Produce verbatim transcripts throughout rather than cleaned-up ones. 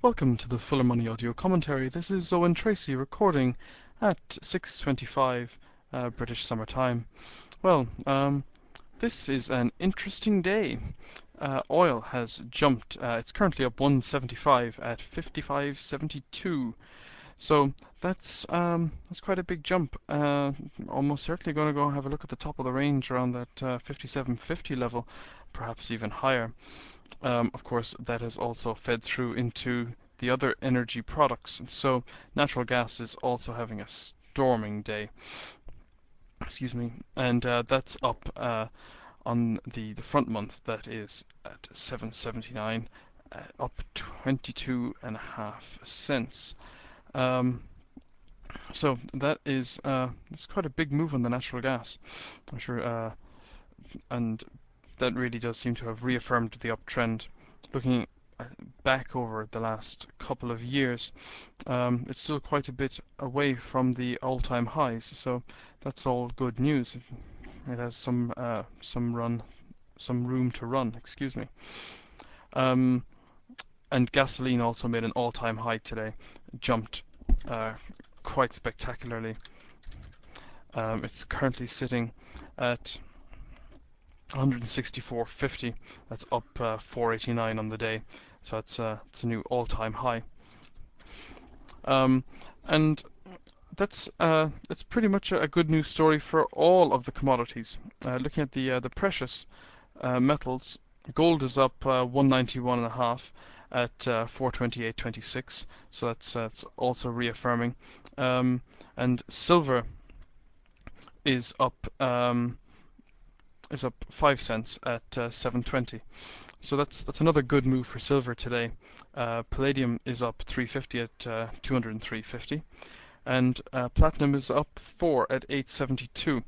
Welcome to the Fuller Money audio commentary. This is Owen Tracy recording at six twenty-five uh, British Summer Time. Well, um, this is an interesting day. Uh, oil has jumped. Uh, it's currently up one seventy-five at fifty-five seventy-two. So that's um, that's quite a big jump. Uh, almost certainly going to go have a look at the top of the range around that uh, fifty-seven fifty level, perhaps even higher. Um, of course, that has also fed through into the other energy products. So natural gas is also having a storming day. Excuse me, and uh, that's up uh, on the the front month. That is at seven seventy-nine, uh, up twenty-two and a half cents. Um, so that is uh, it's quite a big move on the natural gas. I'm sure, uh, and that really does seem to have reaffirmed the uptrend. Looking back over the last couple of years, um, it's still quite a bit away from the all-time highs, so that's all good news. It has some uh, some run, some room to run. Excuse me. Um, and gasoline also made an all-time high today, jumped uh, quite spectacularly. Um, it's currently sitting at one sixty-four fifty. That's up uh, four eighty-nine on the day, so it's uh, it's a new all-time high. Um, and that's uh, that's pretty much a good news story for all of the commodities. Uh, looking at the uh, the precious uh, metals, gold is up uh, one ninety-one and a half at uh, four twenty-eight twenty-six, so that's uh, that's also reaffirming. Um, and silver is up. Um, is up five cents at uh, seven twenty. So that's that's another good move for silver today. Uh, palladium is up three fifty at uh, two oh three fifty, and uh, platinum is up four at eight seventy-two.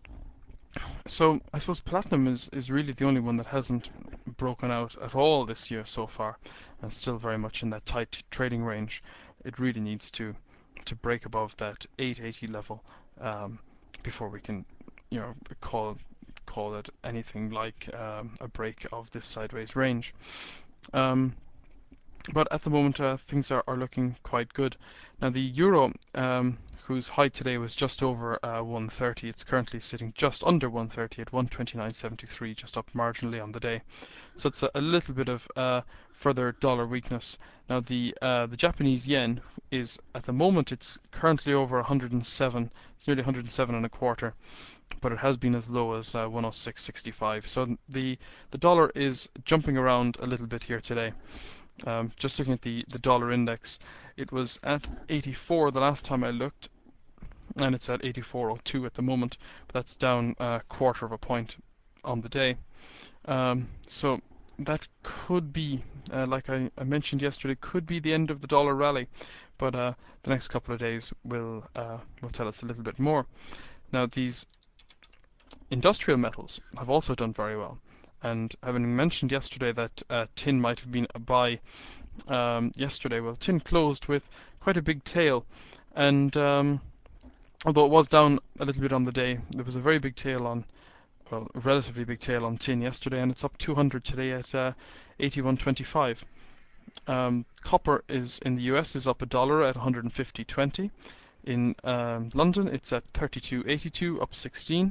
So I suppose platinum is, is really the only one that hasn't broken out at all this year so far, and still very much in that tight trading range. It really needs to to break above that eight eighty level um, before we can, you know, call call it anything like um, a break of this sideways range. Um, but at the moment, uh, things are, are looking quite good. Now the euro, um, whose high today was just over uh, one thirty, it's currently sitting just under one thirty at one twenty-nine seventy-three, just up marginally on the day. So it's a, a little bit of uh, further dollar weakness. Now the uh, the Japanese yen is at the moment it's currently over one hundred seven. It's nearly one hundred seven and a quarter, but it has been as low as uh, one oh six sixty-five. So the the dollar is jumping around a little bit here today. Um, just looking at the, the dollar index, it was at eighty-four the last time I looked, and it's at eighty-four oh two at the moment. But that's down a quarter of a point on the day. Um, so that could be, uh, like I, I mentioned yesterday, could be the end of the dollar rally. But uh, the next couple of days will uh, will tell us a little bit more. Now these industrial metals have also done very well. And having mentioned yesterday that uh, tin might have been a buy um, yesterday, well, tin closed with quite a big tail, and um, although it was down a little bit on the day, there was a very big tail on, well, a relatively big tail on tin yesterday, and it's up two hundred today at uh, eighty-one twenty-five. Um, copper is in the U S is up a dollar at one fifty twenty. In um, London, it's at thirty-two eighty-two, up sixteen.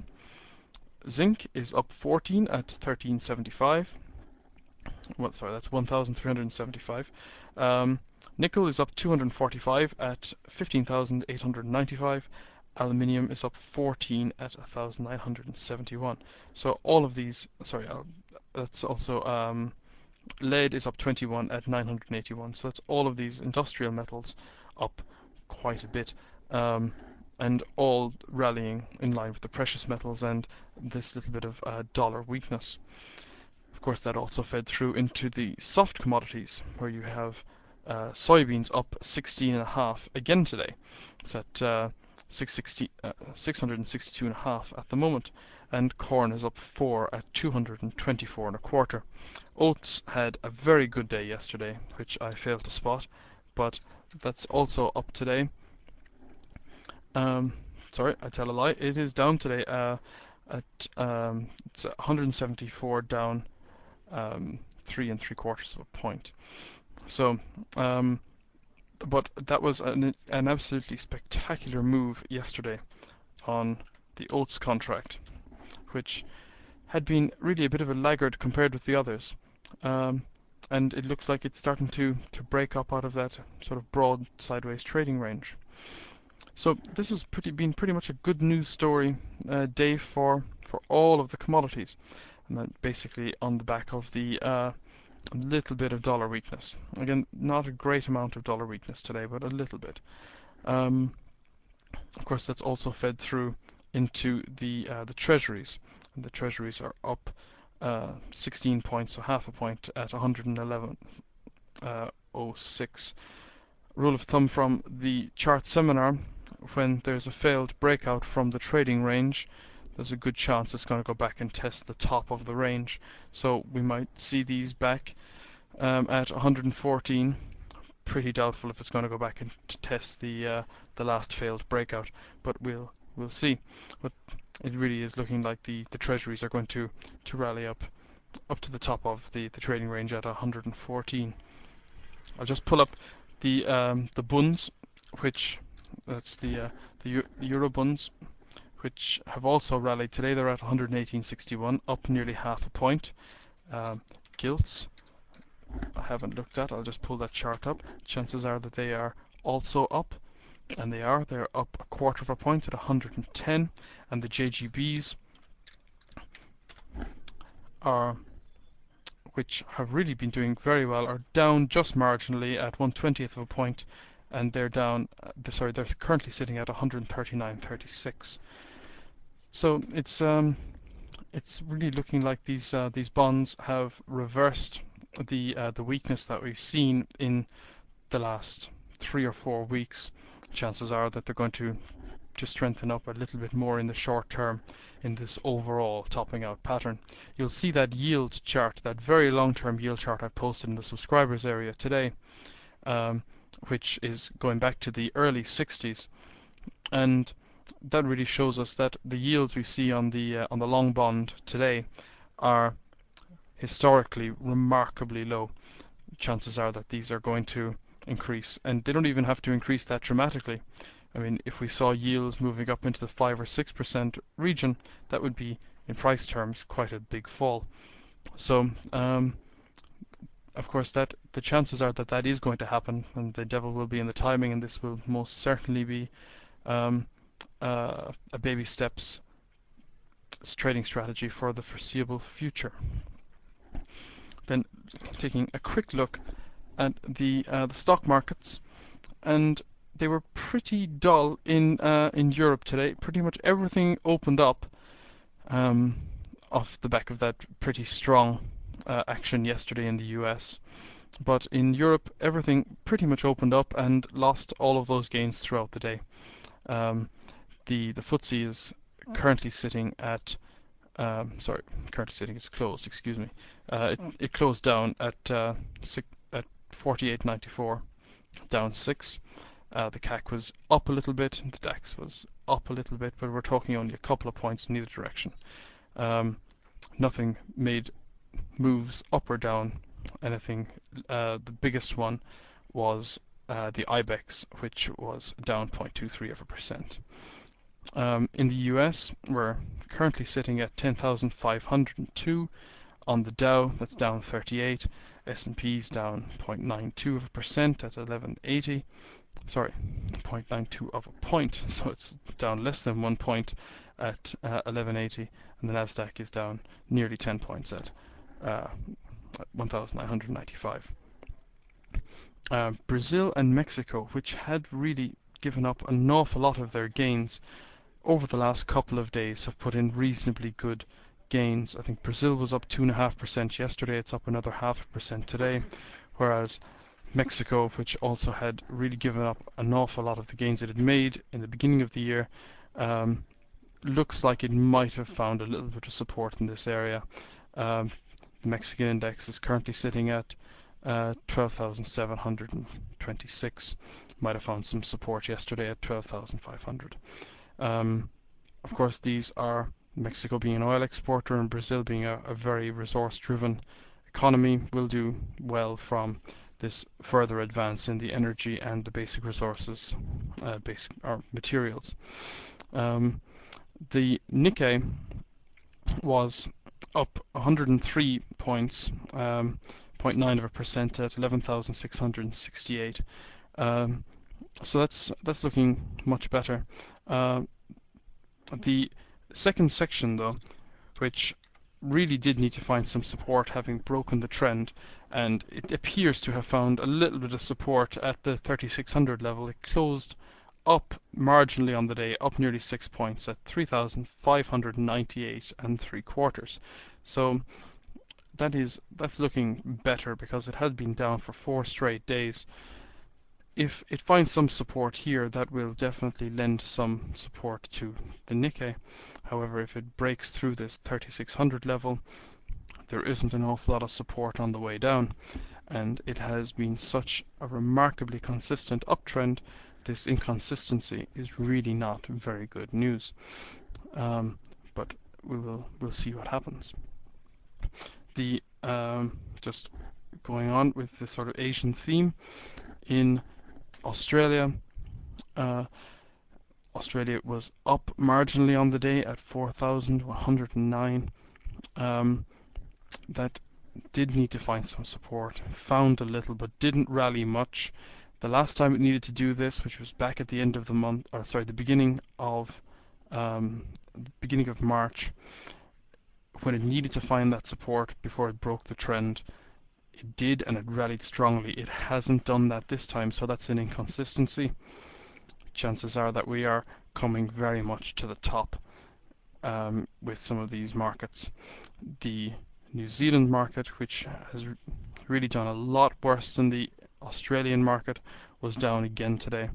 Zinc is up fourteen at thirteen seventy-five. Well, sorry, that's one thousand three hundred seventy-five. Um, nickel is up two hundred forty-five at fifteen thousand eight hundred ninety-five. Aluminium is up fourteen at one thousand nine hundred seventy-one. So all of these, sorry, uh, that's also um, lead is up twenty-one at nine hundred eighty-one. So that's all of these industrial metals up quite a bit. Um, and all rallying in line with the precious metals and this little bit of uh, dollar weakness. Of course, that also fed through into the soft commodities, where you have uh, soybeans up sixteen and a half again today. It's at uh, six hundred sixty-two and a half at the moment, and corn is up four at two hundred twenty-four and a quarter. Oats had a very good day yesterday, which I failed to spot, but that's also up today. Um, sorry, I tell a lie. It is down today. Uh, at um, it's one hundred seventy-four down um, three and three quarters of a point. So, um, but that was an, an absolutely spectacular move yesterday on the oats contract, which had been really a bit of a laggard compared with the others. Um, and it looks like it's starting to, to break up out of that sort of broad sideways trading range. So this has pretty, been pretty much a good news story uh, day for, for all of the commodities, and that basically on the back of the uh, little bit of dollar weakness. Again, not a great amount of dollar weakness today, but a little bit. Um, of course, that's also fed through into the uh, the treasuries. And the treasuries are up uh, sixteen points, so half a point at one eleven point oh six. Rule of thumb from the chart seminar: when there's a failed breakout from the trading range, there's a good chance it's going to go back and test the top of the range. So we might see these back um, at one fourteen. Pretty doubtful if it's going to go back and test the uh, the last failed breakout, but we'll we'll see. But it really is looking like the, the treasuries are going to, to rally up up to the top of the, the trading range at one fourteen. I'll just pull up the um, the bunds, which that's the uh, the Euro bunds, which have also rallied today. They're at one eighteen sixty-one, up nearly half a point. Um, gilts I haven't looked at. I'll just pull that chart up. Chances are that they are also up, and they are. They're up a quarter of a point at one ten, and the J G Bs are, which have really been doing very well, are down just marginally at one twentieth of a point, and they're down. Uh, sorry, they're currently sitting at one thirty-nine thirty-six. So it's um, it's really looking like these uh, these bonds have reversed the uh, the weakness that we've seen in the last three or four weeks. Chances are that they're going to to strengthen up a little bit more in the short term in this overall topping out pattern. You'll see that yield chart, that very long-term yield chart I posted in the subscribers area today, um, which is going back to the early sixties, and that really shows us that the yields we see on the uh, on the long bond today are historically remarkably low. Chances are that these are going to increase, and they don't even have to increase that dramatically. I mean, if we saw yields moving up into the five or six percent region, that would be, in price terms, quite a big fall. So, um, of course, that the chances are that that is going to happen, and the devil will be in the timing, and this will most certainly be um, uh, a baby steps trading strategy for the foreseeable future. Then, taking a quick look at the uh, the stock markets, and they were pretty dull in uh, in Europe today. Pretty much everything opened up um, off the back of that pretty strong uh, action yesterday in the U S. But in Europe, everything pretty much opened up and lost all of those gains throughout the day. Um, the the F T S E is currently sitting at um, sorry, currently sitting. It's closed. Excuse me. Uh, it, it closed down at uh, six, at forty-eight ninety-four, down six. Uh, the C A C was up a little bit, the DAX was up a little bit, but we're talking only a couple of points in either direction. Um, nothing made moves up or down. Anything. Uh, the biggest one was uh, the IBEX, which was down zero point two three of a percent. Um, in the U S, we're currently sitting at ten thousand five hundred two. On the Dow, that's down thirty-eight. S and P's down zero point nine two of a percent at eleven eighty. Sorry, zero point nine two of a point, so it's down less than one point at uh, eleven eighty, and the Nasdaq is down nearly ten points at uh, one thousand nine hundred ninety-five. Uh, Brazil and Mexico, which had really given up an awful lot of their gains over the last couple of days, have put in reasonably good gains. I think Brazil was up two point five percent yesterday, it's up another half a percent today, whereas Mexico, which also had really given up an awful lot of the gains it had made in the beginning of the year, um, looks like it might have found a little bit of support in this area. Um, the Mexican index is currently sitting at uh, twelve thousand seven hundred twenty-six. Might have found some support yesterday at twelve thousand five hundred. Um, of course, these are Mexico being an oil exporter and Brazil being a, a very resource-driven economy will do well from this further advance in the energy and the basic resources, uh, basic or materials. Um, the Nikkei was up one hundred three points, um, zero point nine of a percent at eleven thousand six hundred sixty-eight. Um, so that's that's looking much better. Uh, the second section, though, which really did need to find some support, having broken the trend, and it appears to have found a little bit of support at the thirty-six hundred level. It closed up marginally on the day, up nearly six points at three thousand five hundred ninety-eight and three quarters. So that is that's looking better because it had been down for four straight days. If it finds some support here, that will definitely lend some support to the Nikkei. However, if it breaks through this thirty-six hundred level, there isn't an awful lot of support on the way down, and it has been such a remarkably consistent uptrend. This inconsistency is really not very good news. Um, but we will we'll see what happens. The um, just going on with the sort of Asian theme in Australia. Uh, Australia was up marginally on the day at four thousand one hundred nine. Um, that did need to find some support, found a little but didn't rally much. The last time it needed to do this, which was back at the end of the month, or sorry, the beginning of um, the beginning of March, when it needed to find that support before it broke the trend, it did, and it rallied strongly. It hasn't done that this time, so that's an inconsistency. Chances are that we are coming very much to the top um, with some of these markets. The New Zealand market, which has really done a lot worse than the Australian market, was down again today.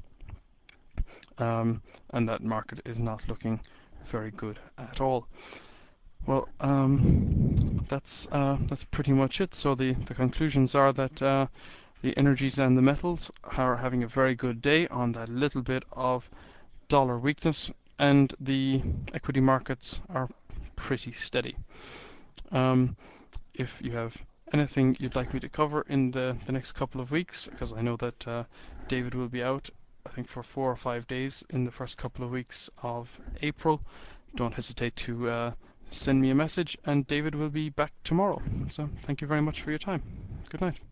Um, and that market is not looking very good at all. Well, um, that's uh, that's pretty much it. So the, the conclusions are that uh, the energies and the metals are having a very good day on that little bit of dollar weakness, and the equity markets are pretty steady. Um, if you have anything you'd like me to cover in the, the next couple of weeks, because I know that uh, David will be out, I think, for four or five days in the first couple of weeks of April, don't hesitate to uh, send me a message, and David will be back tomorrow. So thank you very much for your time. Good night.